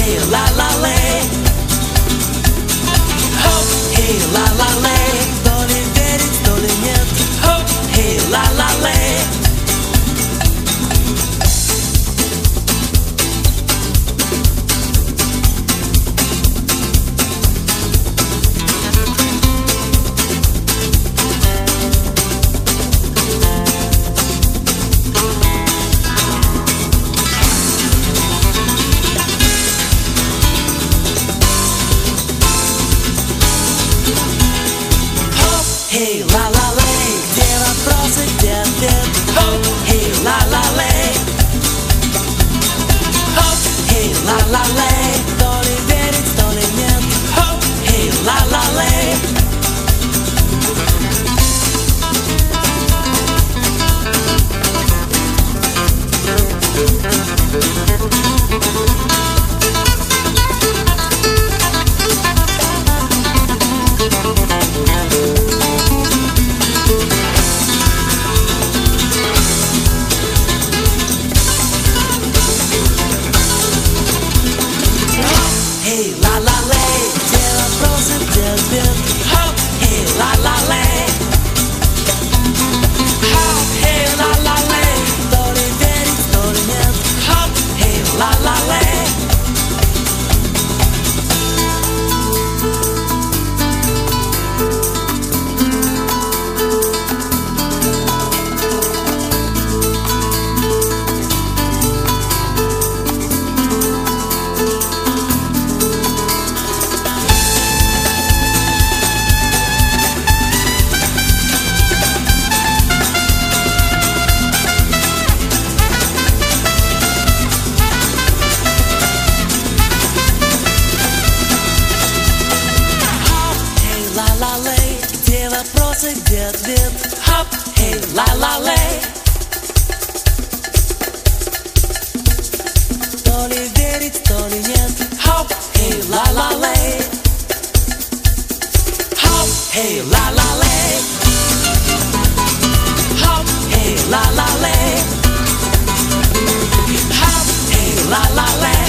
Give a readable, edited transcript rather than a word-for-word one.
hey, la la lay. Хоп, hey, la la lay. То ли верить, то ли нет. Хоп, hey, la la lay. Hey, la la lay, где вопросы, где ответ? Хоп, hey, la la lay. Хоп, hey, la la lay. То ли верить, то ли нет. Хоп, hey, la la lay. Hey, la la lay, где вопросы, где ответ? Хоп, hey, la la lay. Хоп, hey, la la lay. То ли верить, то ли нет. Хоп, hey, la la lay. La la lay, где вопросы, где ответ? Хоп, hey, la la lay. То ли верить, то ли нет. Хоп, hey, la la lay. Хоп, hey, la la lay. Хоп, hey, la la lay. Хоп, hey, la la lay.